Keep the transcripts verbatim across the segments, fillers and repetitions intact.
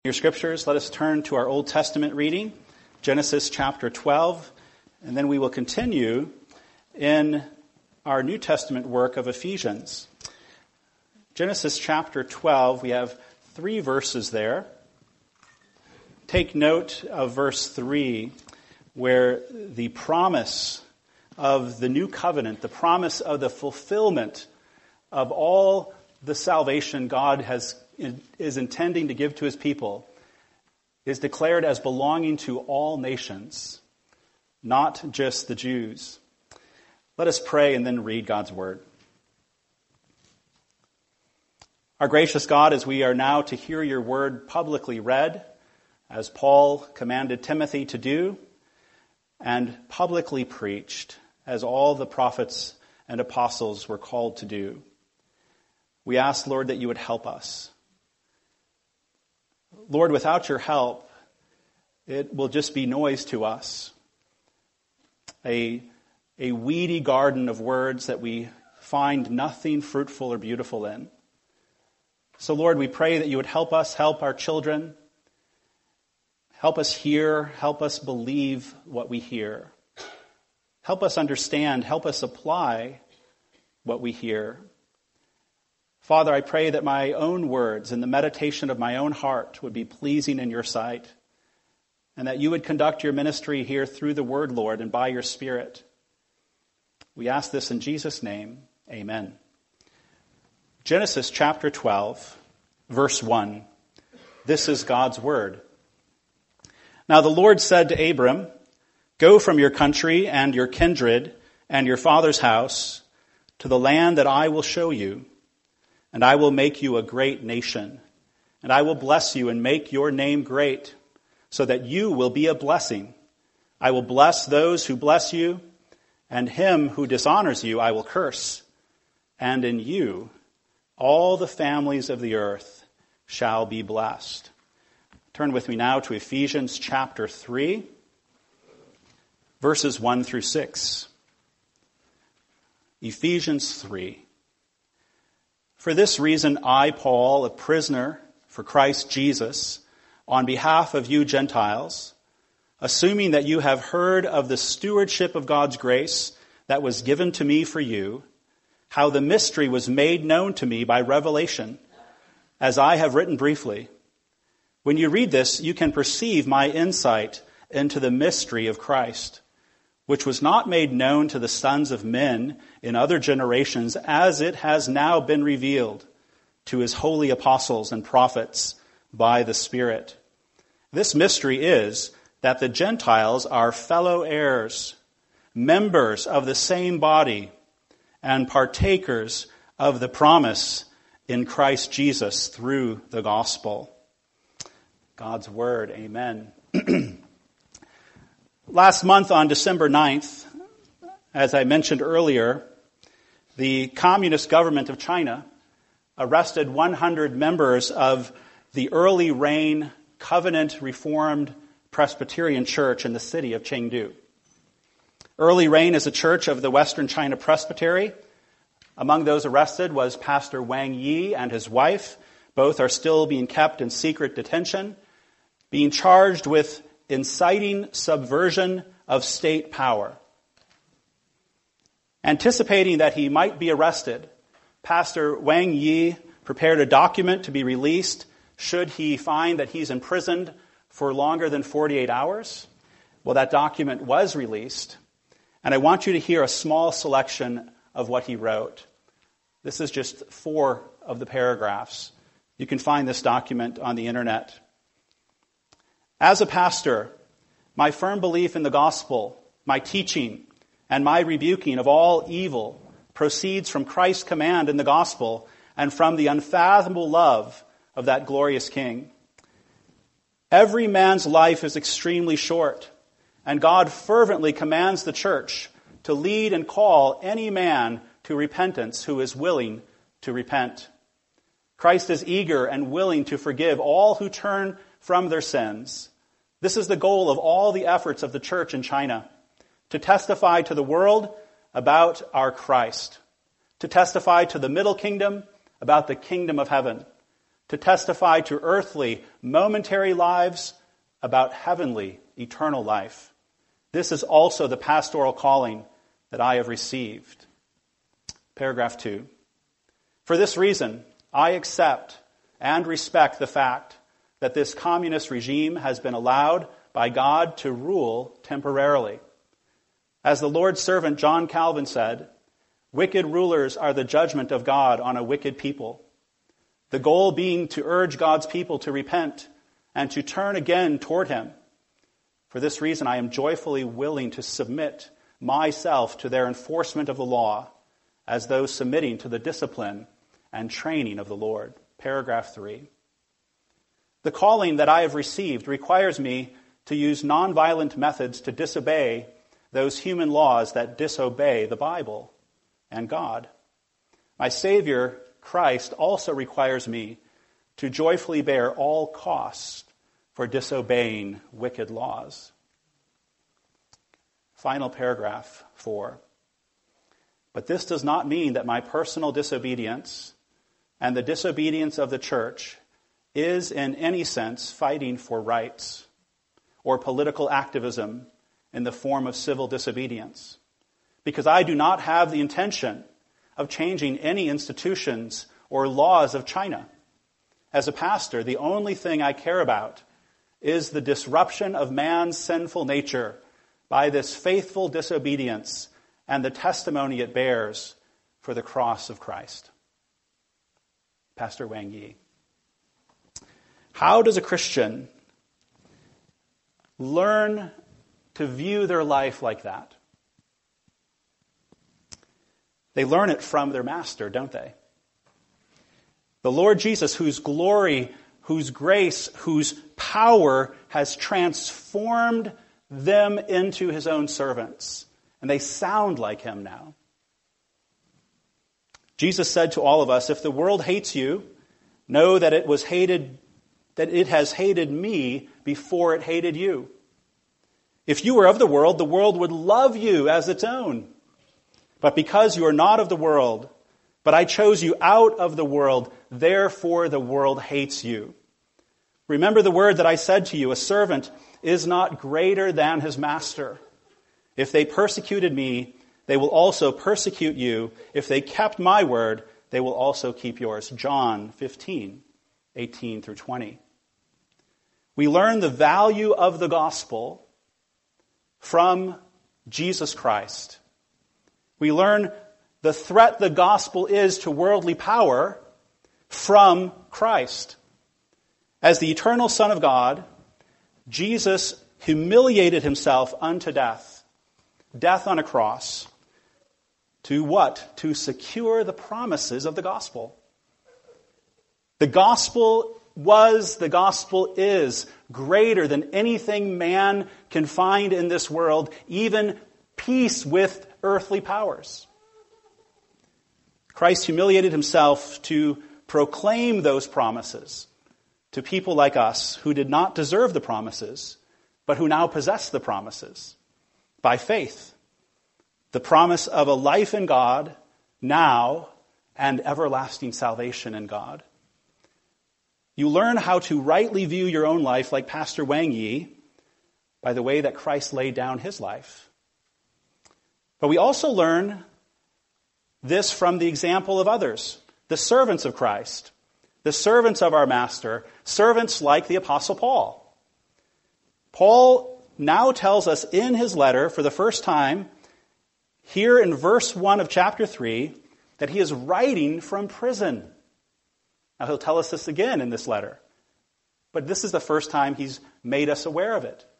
Your scriptures, let us turn to our Old Testament reading, Genesis chapter twelve, and then we will continue in our New Testament work of Ephesians. Genesis chapter twelve, we have three verses there. Take note of verse three, where the promise of the new covenant, the promise of the fulfillment of all the salvation God has is intending to give to his people, is declared as belonging to all nations, not just the Jews. Let us pray and then read God's word. Our gracious God, as we are now to hear your word publicly read, as Paul commanded Timothy to do, and publicly preached, as all the prophets and apostles were called to do, we ask, Lord, that you would help us. Lord, without your help, it will just be noise to us. A, a weedy garden of words that we find nothing fruitful or beautiful in. So, Lord, we pray that you would help us, help our children. Help us hear, help us believe what we hear. Help us understand, help us apply what we hear. Father, I pray that my own words and the meditation of my own heart would be pleasing in your sight, and that you would conduct your ministry here through the word, Lord, and by your Spirit. We ask this in Jesus' name. Amen. Genesis chapter twelve, verse one. This is God's word. Now the Lord said to Abram, "Go from your country and your kindred and your father's house to the land that I will show you. And I will make you a great nation, and I will bless you and make your name great, so that you will be a blessing. I will bless those who bless you, and him who dishonors you I will curse. And in you all the families of the earth shall be blessed." Turn with me now to Ephesians chapter three, verses one through six. Ephesians three. "For this reason I, Paul, a prisoner for Christ Jesus, on behalf of you Gentiles, assuming that you have heard of the stewardship of God's grace that was given to me for you, how the mystery was made known to me by revelation, as I have written briefly. When you read this, you can perceive my insight into the mystery of Christ, which was not made known to the sons of men in other generations, as it has now been revealed to his holy apostles and prophets by the Spirit. This mystery is that the Gentiles are fellow heirs, members of the same body, and partakers of the promise in Christ Jesus through the gospel." God's word, amen. Last month on December ninth, as I mentioned earlier, the Communist government of China arrested one hundred members of the Early Rain Covenant Reformed Presbyterian Church in the city of Chengdu. Early Rain is a church of the Western China Presbytery. Among those arrested was Pastor Wang Yi and his wife. Both are still being kept in secret detention, being charged with inciting subversion of state power. Anticipating that he might be arrested, Pastor Wang Yi prepared a document to be released should he find that he's imprisoned for longer than forty-eight hours. Well, that document was released, and I want you to hear a small selection of what he wrote. This is just four of the paragraphs. You can find this document on the internet. "As a pastor, my firm belief in the gospel, my teaching, and my rebuking of all evil proceeds from Christ's command in the gospel and from the unfathomable love of that glorious King. Every man's life is extremely short, and God fervently commands the church to lead and call any man to repentance who is willing to repent. Christ is eager and willing to forgive all who turn from their sins. This is the goal of all the efforts of the church in China, to testify to the world about our Christ, to testify to the Middle Kingdom about the kingdom of heaven, to testify to earthly, momentary lives about heavenly, eternal life. This is also the pastoral calling that I have received. Paragraph two. For this reason, I accept and respect the fact that this communist regime has been allowed by God to rule temporarily. As the Lord's servant John Calvin said, wicked rulers are the judgment of God on a wicked people. The goal being to urge God's people to repent and to turn again toward him. For this reason, I am joyfully willing to submit myself to their enforcement of the law as those submitting to the discipline and training of the Lord. Paragraph three. The calling that I have received requires me to use nonviolent methods to disobey those human laws that disobey the Bible and God. My Savior, Christ, also requires me to joyfully bear all costs for disobeying wicked laws. Final paragraph, four. But this does not mean that my personal disobedience and the disobedience of the church is in any sense fighting for rights or political activism in the form of civil disobedience, because I do not have the intention of changing any institutions or laws of China. As a pastor, the only thing I care about is the disruption of man's sinful nature by this faithful disobedience and the testimony it bears for the cross of Christ. Pastor Wang Yi. How does a Christian learn to view their life like that? They learn it from their master, don't they? The Lord Jesus, whose glory, whose grace, whose power has transformed them into his own servants. And they sound like him now. Jesus said to all of us, if the world hates you, know that it was hated, that it has hated me before it hated you. If you were of the world, the world would love you as its own. But because you are not of the world, but I chose you out of the world, therefore the world hates you. Remember the word that I said to you, a servant is not greater than his master. If they persecuted me, they will also persecute you. If they kept my word, they will also keep yours. John fifteen, eighteen through twenty. We learn the value of the gospel from Jesus Christ. We learn the threat the gospel is to worldly power from Christ. As the eternal Son of God, Jesus humiliated himself unto death, death on a cross. To what? To secure the promises of the gospel. The gospel was, the gospel is greater than anything man can find in this world, even peace with earthly powers. Christ humiliated himself to proclaim those promises to people like us who did not deserve the promises, but who now possess the promises by faith. The promise of a life in God now and everlasting salvation in God. You learn how to rightly view your own life like Pastor Wang Yi by the way that Christ laid down his life. But we also learn this from the example of others, the servants of Christ, the servants of our Master, servants like the Apostle Paul. Paul now tells us in his letter for the first time, here in verse one of chapter three, that he is writing from prison. Now he'll tell us this again in this letter. But this is the first time he's made us aware of it.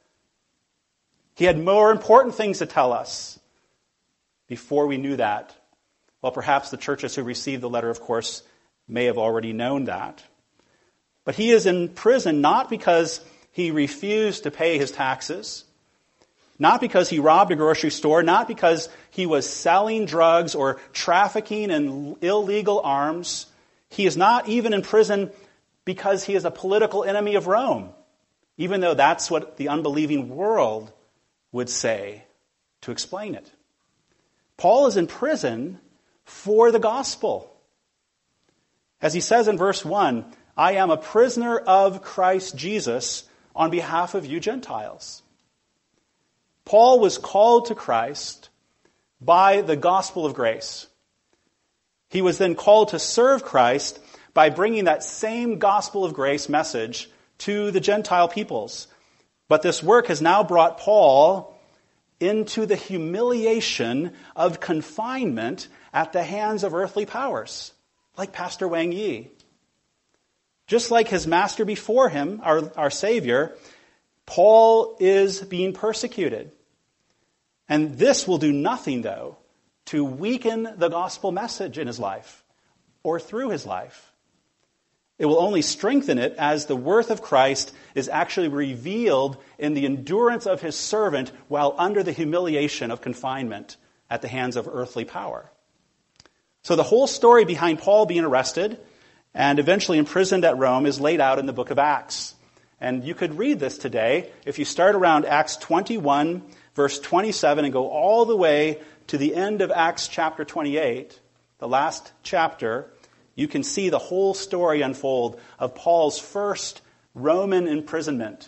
He had more important things to tell us before we knew that. Well, perhaps the churches who received the letter, of course, may have already known that. But he is in prison not because he refused to pay his taxes, not because he robbed a grocery store, not because he was selling drugs or trafficking in illegal arms. He is not even in prison because he is a political enemy of Rome, even though that's what the unbelieving world would say to explain it. Paul is in prison for the gospel. As he says in verse one, I am a prisoner of Christ Jesus on behalf of you Gentiles. Paul was called to Christ by the gospel of grace. He was then called to serve Christ by bringing that same gospel of grace message to the Gentile peoples. But this work has now brought Paul into the humiliation of confinement at the hands of earthly powers, like Pastor Wang Yi. Just like his master before him, our, our Savior, Paul is being persecuted. And this will do nothing, though, to weaken the gospel message in his life or through his life. It will only strengthen it as the worth of Christ is actually revealed in the endurance of his servant while under the humiliation of confinement at the hands of earthly power. So the whole story behind Paul being arrested and eventually imprisoned at Rome is laid out in the book of Acts. And you could read this today if you start around Acts twenty-one, verse twenty-seven, and go all the way to the end of Acts chapter twenty-eight, the last chapter. You can see the whole story unfold of Paul's first Roman imprisonment.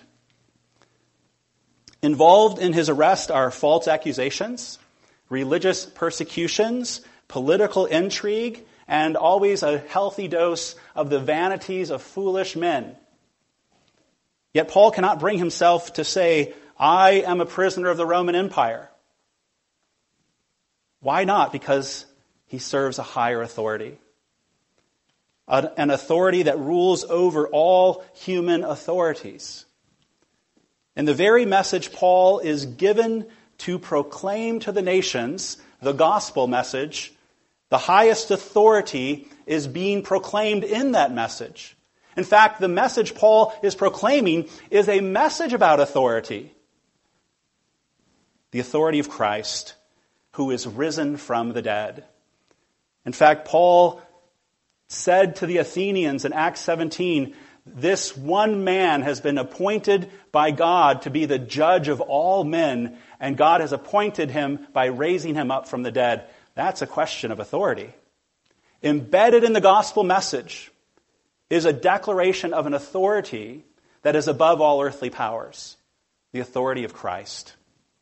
Involved in his arrest are false accusations, religious persecutions, political intrigue, and always a healthy dose of the vanities of foolish men. Yet Paul cannot bring himself to say, I am a prisoner of the Roman Empire. Why not? Because he serves a higher authority. An authority that rules over all human authorities. And the very message Paul is given to proclaim to the nations, the gospel message, the highest authority is being proclaimed in that message. In fact, the message Paul is proclaiming is a message about authority. The authority of Christ, who is risen from the dead. In fact, Paul said to the Athenians in Acts seventeen, this one man has been appointed by God to be the judge of all men, and God has appointed him by raising him up from the dead. That's a question of authority. Embedded in the gospel message is a declaration of an authority that is above all earthly powers, the authority of Christ.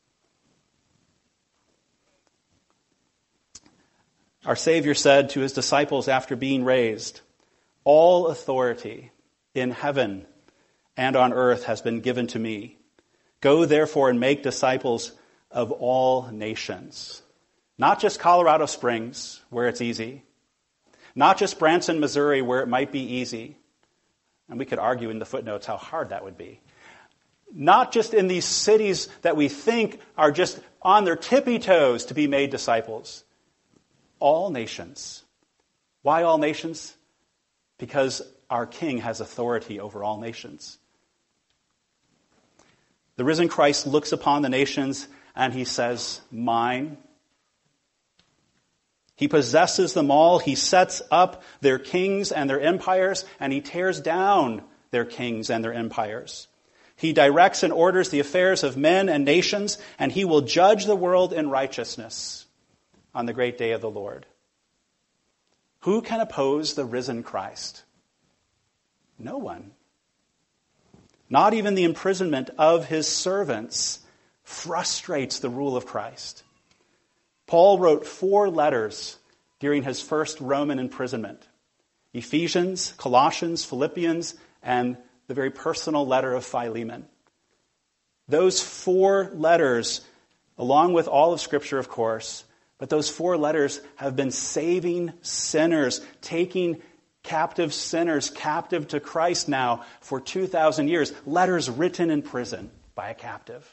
Our Savior said to his disciples after being raised, all authority in heaven and on earth has been given to me. Go therefore and make disciples of all nations. Not just Colorado Springs, where it's easy. Not just Branson, Missouri, where it might be easy. And we could argue in the footnotes how hard that would be. Not just in these cities that we think are just on their tippy toes to be made disciples. All nations. Why all nations? Because our King has authority over all nations. The risen Christ looks upon the nations and he says, mine. He possesses them all. He sets up their kings and their empires, and he tears down their kings and their empires. He directs and orders the affairs of men and nations, and he will judge the world in righteousness on the great day of the Lord. Who can oppose the risen Christ? No one. Not even the imprisonment of his servants frustrates the rule of Christ. Paul wrote four letters during his first Roman imprisonment. Ephesians, Colossians, Philippians, and the very personal letter of Philemon. Those four letters, along with all of Scripture, of course, but those four letters have been saving sinners, taking captive sinners captive to Christ now for two thousand years. Letters written in prison by a captive.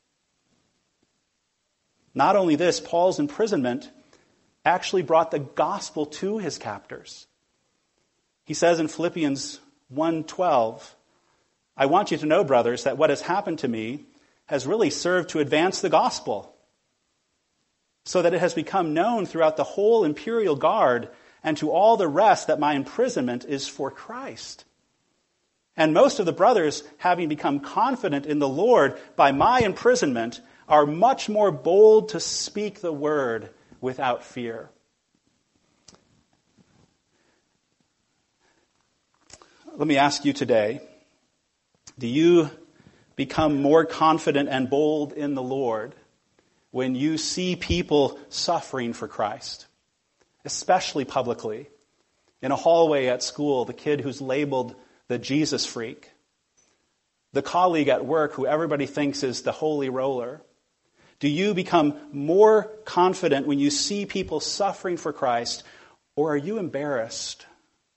Not only this, Paul's imprisonment actually brought the gospel to his captors. He says in Philippians one twelve, I want you to know, brothers, that what has happened to me has really served to advance the gospel, so that it has become known throughout the whole imperial guard and to all the rest that my imprisonment is for Christ. And most of the brothers, having become confident in the Lord by my imprisonment, are much more bold to speak the word without fear. let me ask you today, do you become more confident and bold in the Lord when you see people suffering for Christ, especially publicly? In a hallway at school, the kid who's labeled the Jesus freak, the colleague at work who everybody thinks is the holy roller. Do you become more confident when you see people suffering for Christ, or are you embarrassed?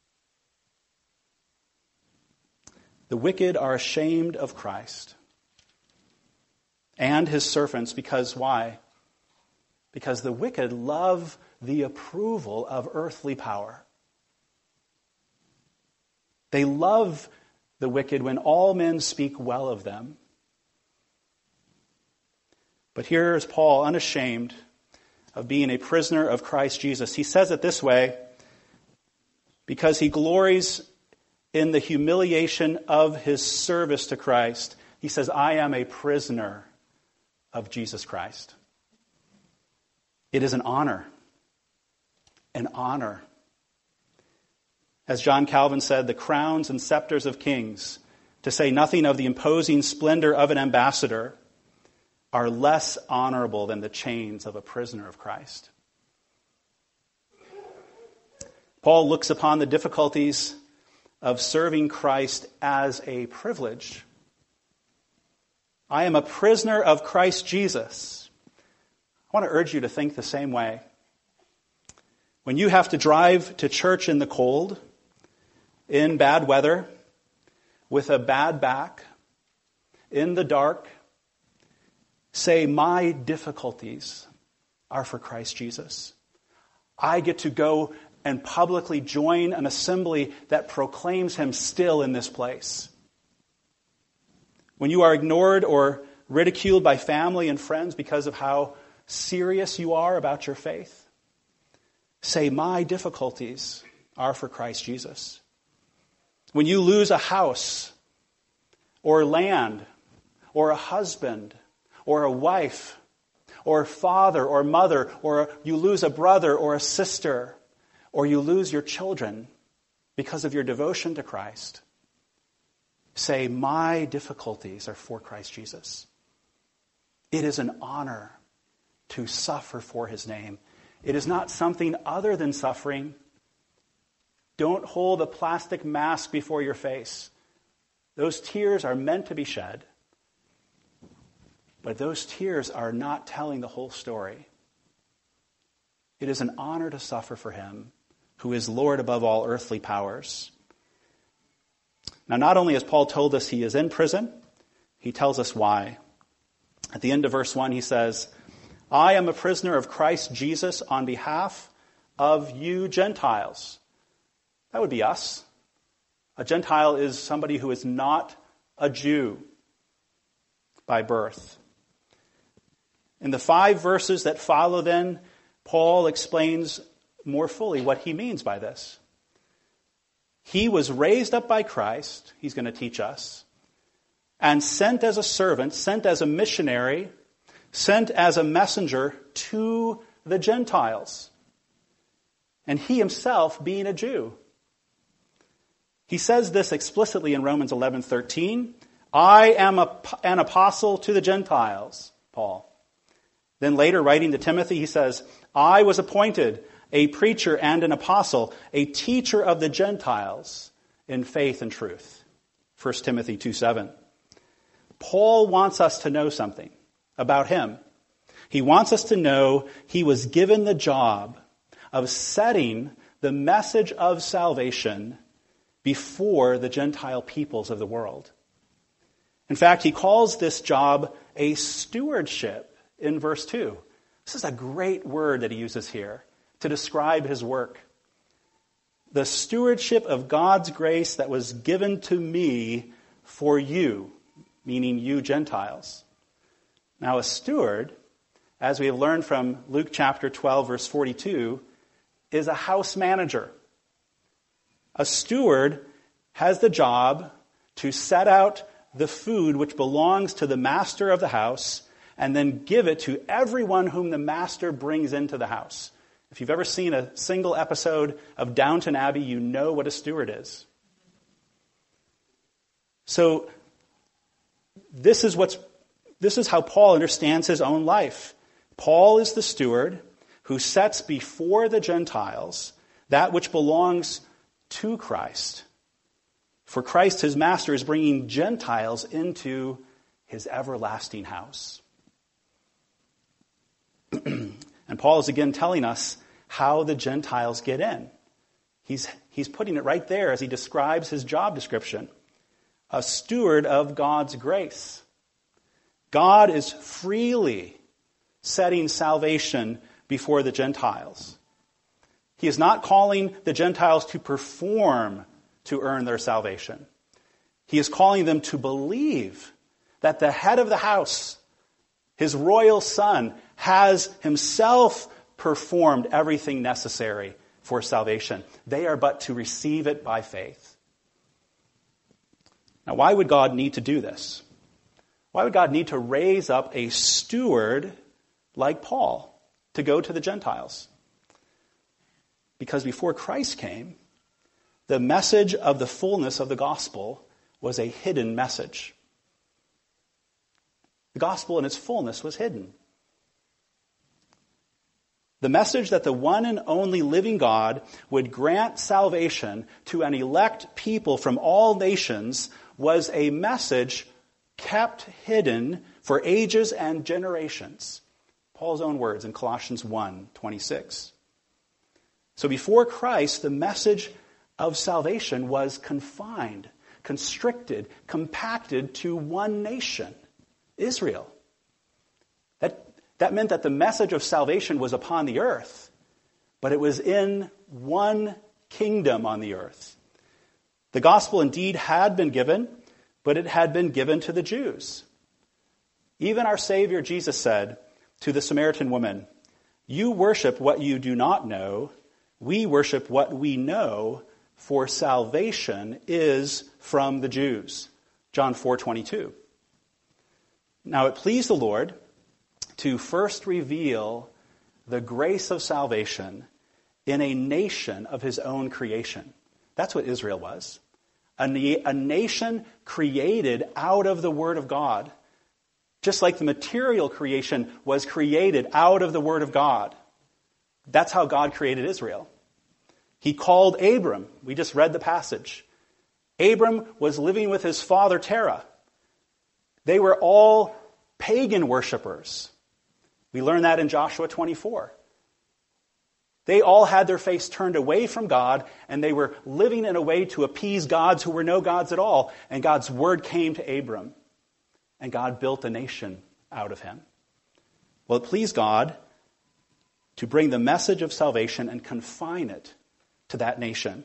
The wicked are ashamed of Christ and his servants because why? Because the wicked love the approval of earthly power. They love the wicked when all men speak well of them. But here is Paul, unashamed of being a prisoner of Christ Jesus. He says it this way, because he glories in the humiliation of his service to Christ. He says, I am a prisoner of Jesus Christ. It is an honor. An honor. As John Calvin said, the crowns and scepters of kings, to say nothing of the imposing splendor of an ambassador, are less honorable than the chains of a prisoner of Christ. Paul looks upon the difficulties of serving Christ as a privilege. I am a prisoner of Christ Jesus. I want to urge you to think the same way. When you have to drive to church in the cold, in bad weather, with a bad back, in the dark, say, my difficulties are for Christ Jesus. I get to go and publicly join an assembly that proclaims him still in this place. When you are ignored or ridiculed by family and friends because of how serious you are about your faith, say, my difficulties are for Christ Jesus. When you lose a house or land or a husband or a wife or a father or mother, or you lose a brother or a sister, or you lose your children because of your devotion to Christ, say, my difficulties are for Christ Jesus. It is an honor to suffer for his name. It is not something other than suffering. Don't hold a plastic mask before your face. Those tears are meant to be shed. But those tears are not telling the whole story. It is an honor to suffer for him, who is Lord above all earthly powers. Now, not only has Paul told us he is in prison, he tells us why. At the end of verse one, he says, I am a prisoner of Christ Jesus on behalf of you Gentiles. That would be us. A Gentile is somebody who is not a Jew by birth. In the five verses that follow then, Paul explains more fully what he means by this. He was raised up by Christ, he's going to teach us, and sent as a servant, sent as a missionary, sent as a messenger to the Gentiles. And he himself being a Jew. He says this explicitly in Romans eleven thirteen. I am a, an apostle to the Gentiles, Paul. Then later, writing to Timothy, he says, I was appointed a preacher and an apostle, a teacher of the Gentiles in faith and truth. First Timothy two seven. Paul wants us to know something about him. He wants us to know he was given the job of setting the message of salvation before the Gentile peoples of the world. In fact, he calls this job a stewardship in verse two. This is a great word that he uses here to describe his work. The stewardship of God's grace that was given to me for you, meaning you Gentiles. Now, a steward, as we have learned from Luke chapter twelve, verse forty-two, is a house manager. A steward has the job to set out the food which belongs to the master of the house and then give it to everyone whom the master brings into the house. If you've ever seen a single episode of Downton Abbey, you know what a steward is. So this is what's this is how Paul understands his own life. Paul is the steward who sets before the Gentiles that which belongs to Christ. For Christ, his master, is bringing Gentiles into his everlasting house. And Paul is again telling us how the Gentiles get in. He's, he's putting it right there as he describes his job description. A steward of God's grace. God is freely setting salvation before the Gentiles. He is not calling the Gentiles to perform to earn their salvation. He is calling them to believe that the head of the house, his royal son, has himself performed everything necessary for salvation. They are but to receive it by faith. Now, why would God need to do this? Why would God need to raise up a steward like Paul to go to the Gentiles? Because before Christ came, the message of the fullness of the gospel was a hidden message. The gospel in its fullness was hidden. The message that the one and only living God would grant salvation to an elect people from all nations was a message kept hidden for ages and generations. Paul's own words in Colossians one twenty-six. So before Christ, the message of salvation was confined, constricted, compacted to one nation, Israel. That, that meant that the message of salvation was upon the earth, but it was in one kingdom on the earth. The gospel indeed had been given, but it had been given to the Jews. Even our Savior Jesus said to the Samaritan woman, "You worship what you do not know. We worship what we know, for salvation is from the Jews." John four twenty-two. Now it pleased the Lord to first reveal the grace of salvation in a nation of his own creation. That's what Israel was. A, na- a nation created out of the Word of God. Just like the material creation was created out of the Word of God. That's how God created Israel. He called Abram. We just read the passage. Abram was living with his father Terah. They were all pagan worshipers. We learn that in Joshua twenty-four. They all had their face turned away from God, and they were living in a way to appease gods who were no gods at all. And God's word came to Abram, and God built a nation out of him. Well, it pleased God to bring the message of salvation and confine it to that nation.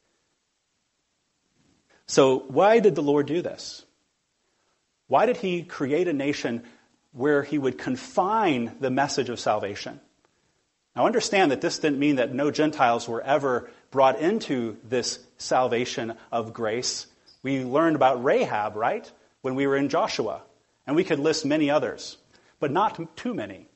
So why did the Lord do this? Why did he create a nation where he would confine the message of salvation? Now understand that this didn't mean that no Gentiles were ever brought into this salvation of grace. We learned about Rahab, right? When we were in Joshua. And we could list many others, but not too many.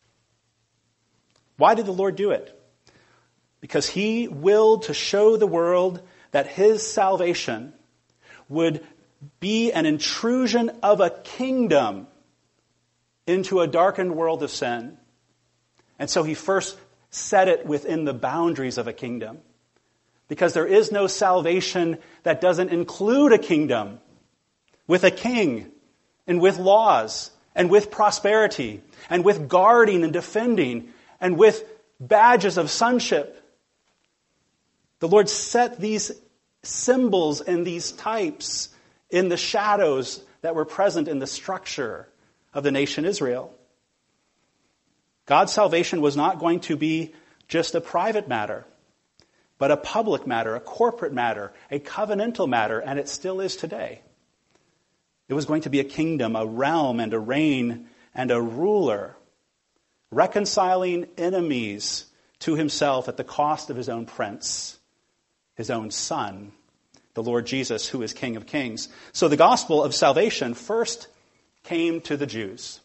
Why did the Lord do it? Because he willed to show the world that his salvation would be an intrusion of a kingdom into a darkened world of sin. And so he first set it within the boundaries of a kingdom. Because there is no salvation that doesn't include a kingdom with a king and with laws and with prosperity and with guarding and defending and with badges of sonship. The Lord set these symbols and these types in the shadows that were present in the structure of the nation Israel. God's salvation was not going to be just a private matter, but a public matter, a corporate matter, a covenantal matter, and it still is today. It was going to be a kingdom, a realm, and a reign, and a ruler, reconciling enemies to himself at the cost of his own prince, his own son, the Lord Jesus, who is King of Kings. So the gospel of salvation first came to the Jews.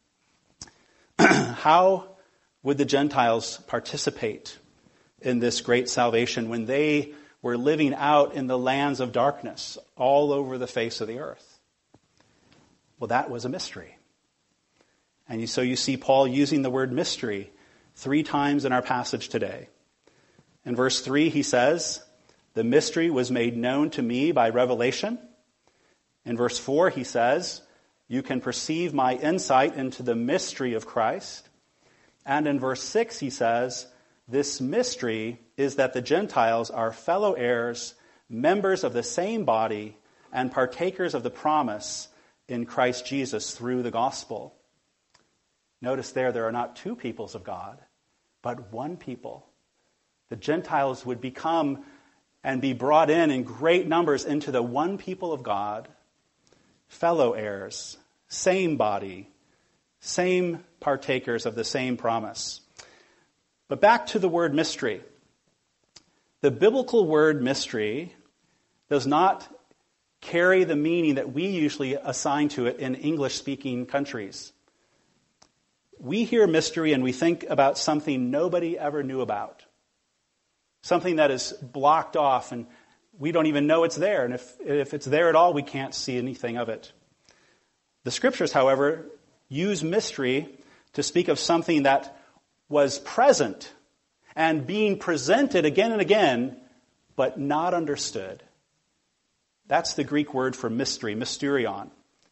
How would the Gentiles participate in this great salvation when they were living out in the lands of darkness all over the face of the earth. Well, that was a mystery. And you, so you see Paul using the word mystery three times in our passage today. In verse three, he says, the mystery was made known to me by revelation. In verse four, he says, you can perceive my insight into the mystery of Christ. And in verse six, he says, this mystery is that the Gentiles are fellow heirs, members of the same body, and partakers of the promise in Christ Jesus through the gospel. Notice there, there are not two peoples of God, but one people. The Gentiles would become and be brought in in great numbers into the one people of God, fellow heirs, same body, same partakers of the same promise. But back to the word mystery. The biblical word mystery does not carry the meaning that we usually assign to it in English-speaking countries. We hear mystery and we think about something nobody ever knew about. Something that is blocked off and we don't even know it's there. And if, if it's there at all, we can't see anything of it. The scriptures, however, use mystery to speak of something that was present and being presented again and again, but not understood. That's the Greek word for mystery, mysterion.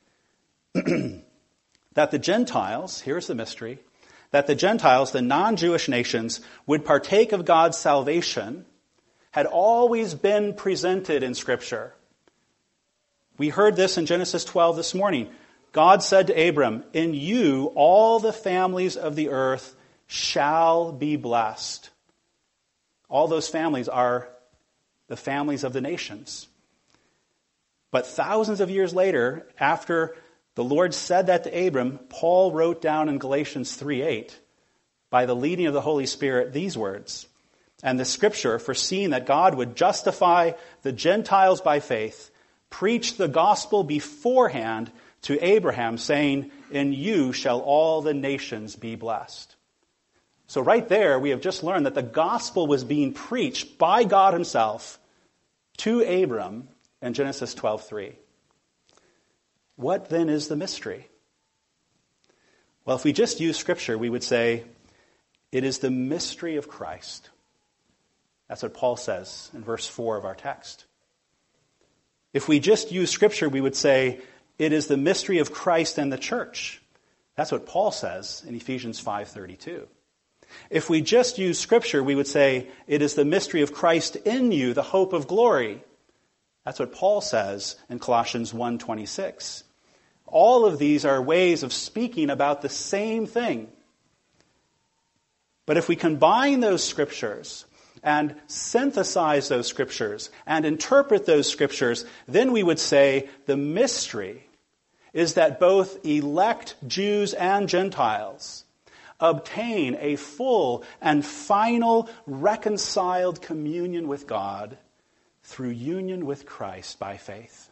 That the Gentiles, here's the mystery, that the Gentiles, the non-Jewish nations, would partake of God's salvation had always been presented in Scripture. We heard this in Genesis twelve this morning. God said to Abram, in you all the families of the earth shall be blessed. All those families are the families of the nations. But thousands of years later, after the Lord said that to Abram, Paul wrote down in Galatians three eight, by the leading of the Holy Spirit, these words, and the scripture, foreseeing that God would justify the Gentiles by faith, preached the gospel beforehand to Abraham, saying, in you shall all the nations be blessed. So right there, we have just learned that the gospel was being preached by God himself to Abram in Genesis twelve three. What then is the mystery? Well, if we just use Scripture, we would say, it is the mystery of Christ. That's what Paul says in verse four of our text. If we just use Scripture, we would say, it is the mystery of Christ and the church. That's what Paul says in Ephesians five thirty-two. If we just use Scripture, we would say, it is the mystery of Christ in you, the hope of glory. That's what Paul says in Colossians one twenty-six. All of these are ways of speaking about the same thing. But if we combine those scriptures and synthesize those scriptures and interpret those scriptures, then we would say the mystery is that both elect Jews and Gentiles obtain a full and final reconciled communion with God through union with Christ by faith.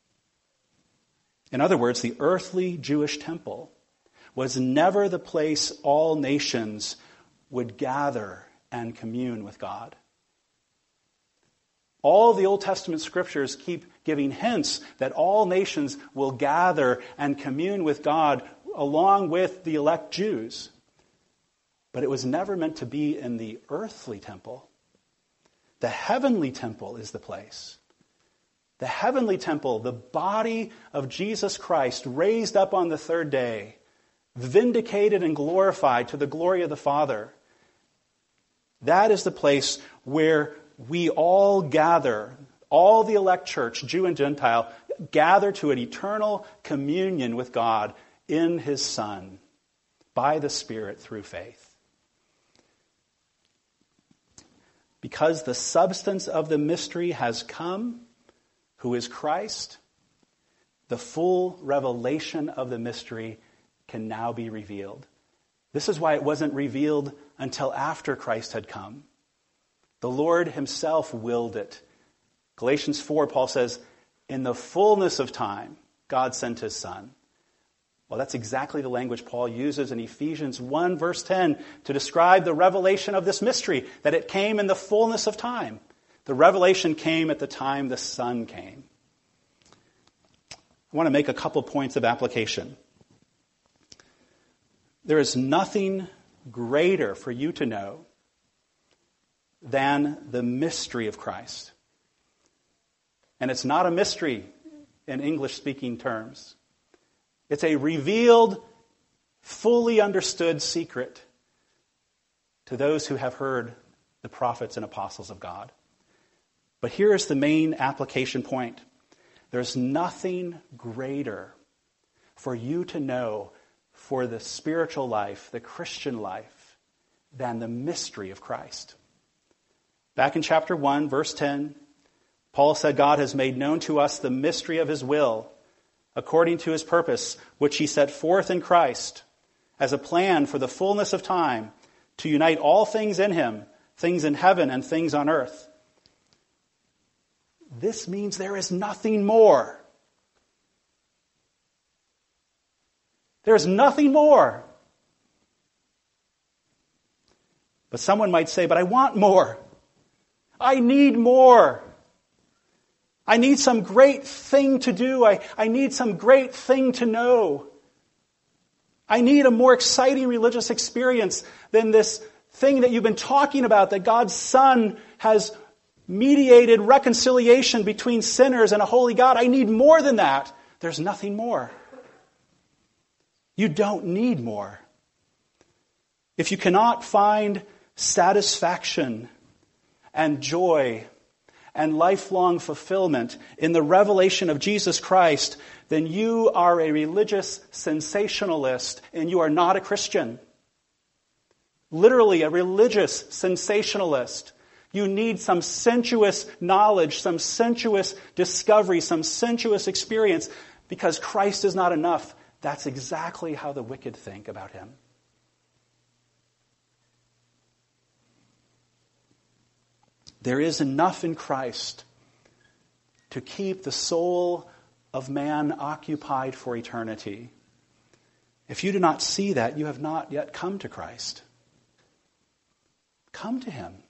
In other words, the earthly Jewish temple was never the place all nations would gather and commune with God. All the Old Testament scriptures keep giving hints that all nations will gather and commune with God along with the elect Jews. But it was never meant to be in the earthly temple. The heavenly temple is the place. The heavenly temple, the body of Jesus Christ raised up on the third day, vindicated and glorified to the glory of the Father. That is the place where we all gather, all the elect church, Jew and Gentile, gather to an eternal communion with God in His Son, by the Spirit through faith. Because the substance of the mystery has come, who is Christ, the full revelation of the mystery can now be revealed. This is why it wasn't revealed until after Christ had come. The Lord himself willed it. Galatians four, Paul says, in the fullness of time, God sent his Son. Well, that's exactly the language Paul uses in Ephesians one, verse ten, to describe the revelation of this mystery, that it came in the fullness of time. The revelation came at the time the Son came. I want to make a couple points of application. There is nothing greater for you to know than the mystery of Christ. And it's not a mystery in English-speaking terms. It's a revealed, fully understood secret to those who have heard the prophets and apostles of God. But here is the main application point. There's nothing greater for you to know for the spiritual life, the Christian life, than the mystery of Christ. Back in chapter one, verse ten, Paul said, God has made known to us the mystery of his will, according to his purpose, which he set forth in Christ, as a plan for the fullness of time, to unite all things in him, things in heaven and things on earth. This means there is nothing more. There's nothing more. But someone might say, but I want more. I need more. I need some great thing to do. I, I need some great thing to know. I need a more exciting religious experience than this thing that you've been talking about, that God's Son has mediated reconciliation between sinners and a holy God. I need more than that. There's nothing more. You don't need more. If you cannot find satisfaction and joy and lifelong fulfillment in the revelation of Jesus Christ, then you are a religious sensationalist and you are not a Christian. Literally a religious sensationalist. You need some sensuous knowledge, some sensuous discovery, some sensuous experience, because Christ is not enough. That's exactly how the wicked think about him. There is enough in Christ to keep the soul of man occupied for eternity. If you do not see that, you have not yet come to Christ. Come to him.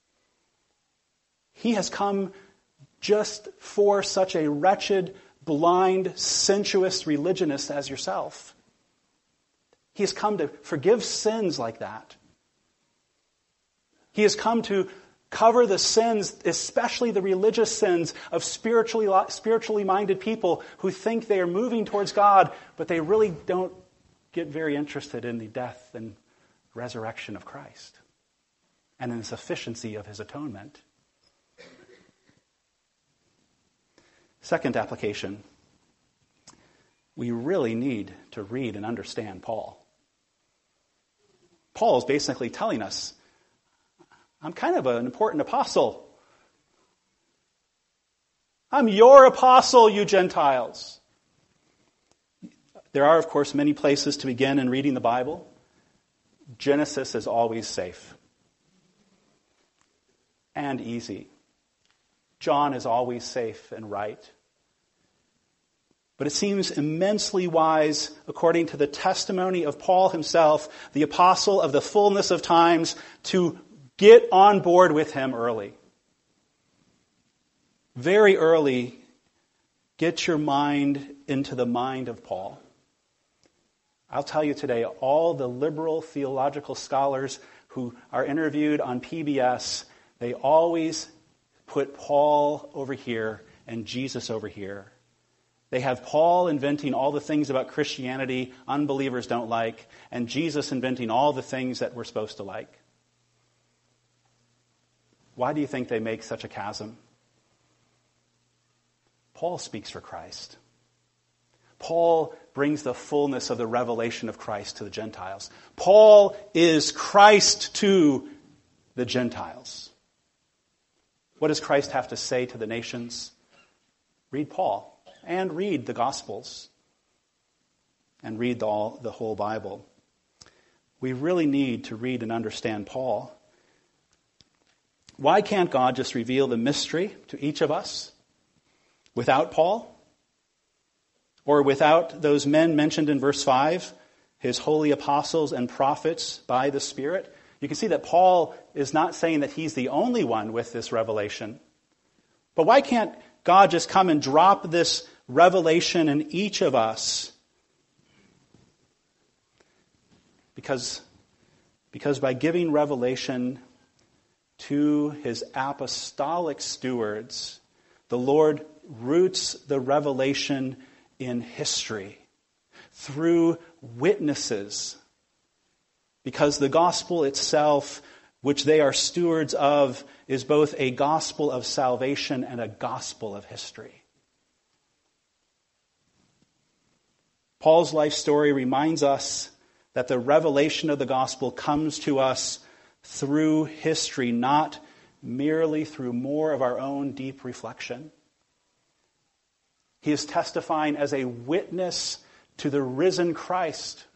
He has come just for such a wretched, blind, sensuous religionist as yourself. He has come to forgive sins like that. He has come to cover the sins, especially the religious sins of spiritually, spiritually minded people who think they are moving towards God, but they really don't get very interested in the death and resurrection of Christ and in the sufficiency of his atonement. Second application, we really need to read and understand Paul. Paul is basically telling us, I'm kind of an important apostle. I'm your apostle, you Gentiles. There are, of course, many places to begin in reading the Bible. Genesis is always safe and easy. John is always safe and right. But it seems immensely wise, according to the testimony of Paul himself, the apostle of the fullness of times, to get on board with him early. Very early, get your mind into the mind of Paul. I'll tell you today, all the liberal theological scholars who are interviewed on P B S, they always put Paul over here and Jesus over here. They have Paul inventing all the things about Christianity unbelievers don't like, and Jesus inventing all the things that we're supposed to like. Why do you think they make such a chasm? Paul speaks for Christ. Paul brings the fullness of the revelation of Christ to the Gentiles. Paul is Christ to the Gentiles. What does Christ have to say to the nations? Read Paul. And read the Gospels. And read the, all, the whole Bible. We really need to read and understand Paul. Why can't God just reveal the mystery to each of us without Paul? Or without those men mentioned in verse five, his holy apostles and prophets by the Spirit? You can see that Paul is not saying that he's the only one with this revelation. But why can't God just come and drop this revelation in each of us? Because, because by giving revelation to his apostolic stewards, the Lord roots the revelation in history through witnesses. Because the gospel itself, which they are stewards of, is both a gospel of salvation and a gospel of history. Paul's life story reminds us that the revelation of the gospel comes to us through history, not merely through more of our own deep reflection. He is testifying as a witness to the risen Christ.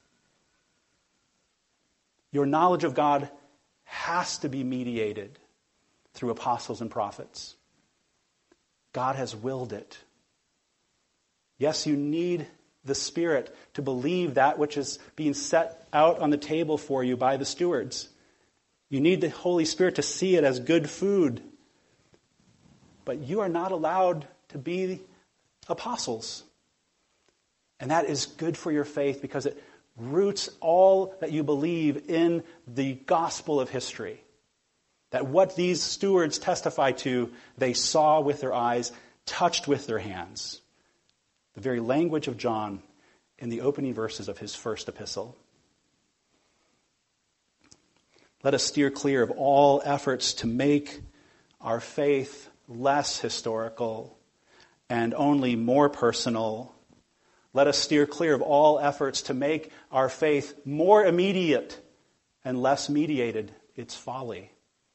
Your knowledge of God has to be mediated through apostles and prophets. God has willed it. Yes, you need the Spirit to believe that which is being set out on the table for you by the stewards. You need the Holy Spirit to see it as good food. But you are not allowed to be apostles. And that is good for your faith because it roots all that you believe in the gospel of history. That what these stewards testify to, they saw with their eyes, touched with their hands. The very language of John in the opening verses of his first epistle. Let us steer clear of all efforts to make our faith less historical and only more personal. Let us steer clear of all efforts to make our faith more immediate and less mediated. It's folly.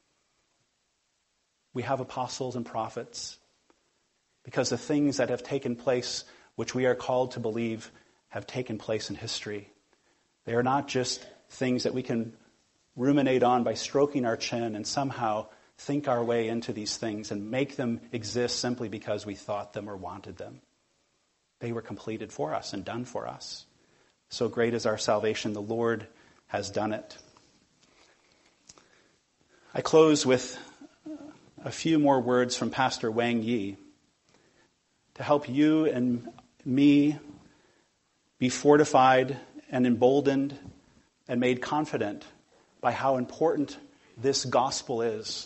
We have apostles and prophets because the things that have taken place, which we are called to believe, have taken place in history. They are not just things that we can ruminate on by stroking our chin and somehow think our way into these things and make them exist simply because we thought them or wanted them. They were completed for us and done for us. So great is our salvation. The Lord has done it. I close with a few more words from Pastor Wang Yi to help you and me be fortified and emboldened and made confident by how important this gospel is.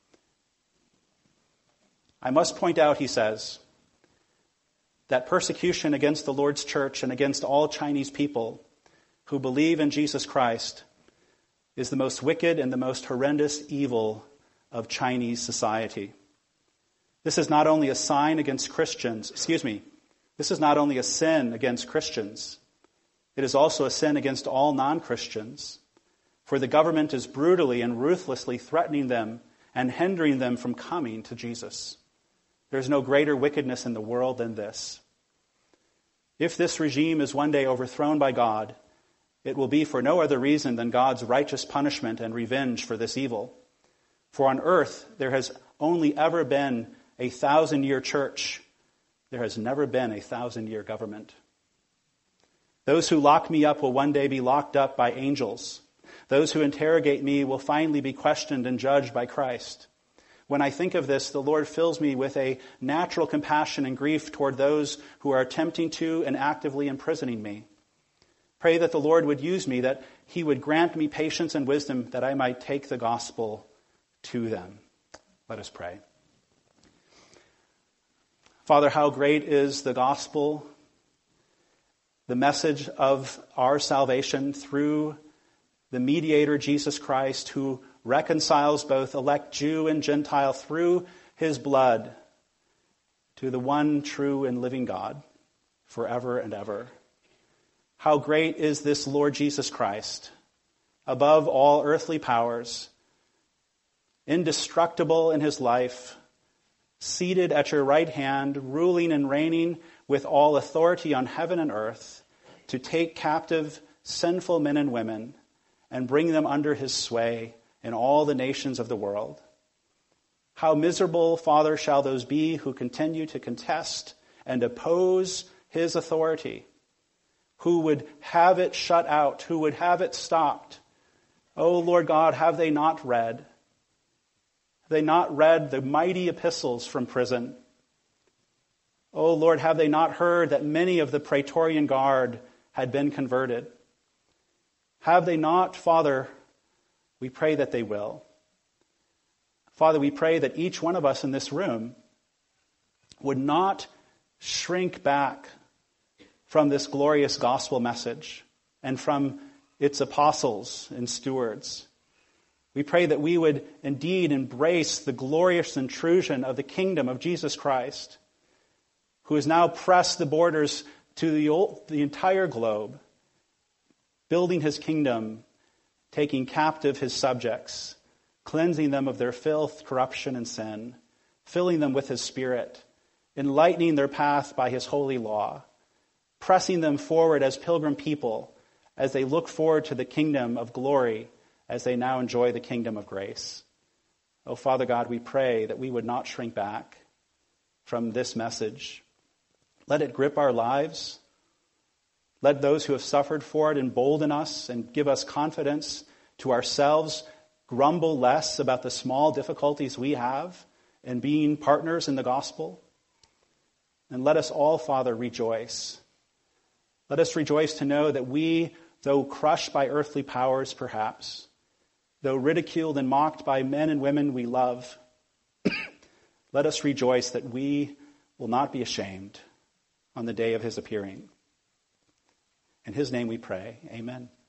I must point out, he says, that persecution against the Lord's church and against all Chinese people who believe in Jesus Christ is the most wicked and the most horrendous evil of Chinese society. This is not only a sign against Christians, excuse me, this is not only a sin against Christians, it is also a sin against all non-Christians. For the government is brutally and ruthlessly threatening them and hindering them from coming to Jesus. There's no greater wickedness in the world than this. If this regime is one day overthrown by God, it will be for no other reason than God's righteous punishment and revenge for this evil. For on earth there has only ever been a thousand-year church. There has never been a thousand-year government. Those who lock me up will one day be locked up by angels. Those who interrogate me will finally be questioned and judged by Christ. When I think of this, the Lord fills me with a natural compassion and grief toward those who are attempting to and actively imprisoning me. Pray that the Lord would use me, that he would grant me patience and wisdom that I might take the gospel to them. Let us pray. Father, how great is the gospel, the message of our salvation through the mediator, Jesus Christ, who reconciles both elect Jew and Gentile through his blood to the one true and living God forever and ever. How great is this Lord Jesus Christ, above all earthly powers, indestructible in his life, seated at your right hand, ruling and reigning with all authority on heaven and earth, to take captive sinful men and women and bring them under his sway in all the nations of the world. How miserable, Father, shall those be who continue to contest and oppose his authority, who would have it shut out, who would have it stopped, O Lord God, have they not read? Have they not read the mighty epistles from prison? O Lord, have they not heard that many of the Praetorian Guard had been converted? Have they not, Father? We pray that they will. Father, we pray that each one of us in this room would not shrink back from this glorious gospel message and from its apostles and stewards. We pray that we would indeed embrace the glorious intrusion of the kingdom of Jesus Christ, who has now pressed the borders to the, old, the entire globe, building his kingdom, taking captive his subjects, cleansing them of their filth, corruption, and sin, filling them with his Spirit, enlightening their path by his holy law, pressing them forward as pilgrim people as they look forward to the kingdom of glory as they now enjoy the kingdom of grace. Oh, Father God, we pray that we would not shrink back from this message. Let it grip our lives. Let those who have suffered for it embolden us and give us confidence to ourselves, grumble less about the small difficulties we have in being partners in the gospel. And let us all, Father, rejoice. Let us rejoice to know that we, though crushed by earthly powers perhaps, though ridiculed and mocked by men and women we love, let us rejoice that we will not be ashamed on the day of his appearing. In his name we pray. Amen.